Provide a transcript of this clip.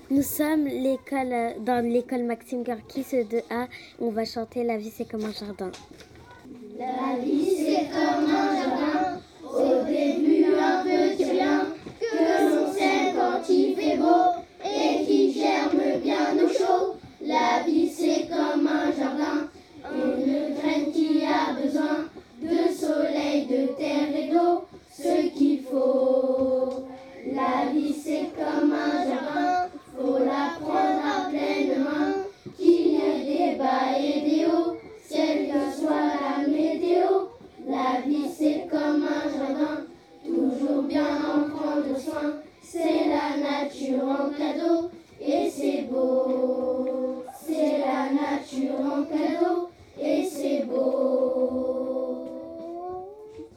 Nous sommes dans l'école Maxime Gorky, CE2A. On va chanter La vie c'est comme un jardin. La vie c'est comme un jardin, au début un petit rien, que l'on sème quand il fait beau et qui germe bien au chaud. La vie c'est comme un jardin, une graine qui a besoin de soleil, de terre et d'eau, ce qu'il faut. La vie c'est comme un jardin, faut la prendre à pleine main, qu'il y ait des bas et des hauts, quelle que soit la météo. La vie c'est comme un jardin, toujours bien en prendre soin, c'est la nature en cadeau.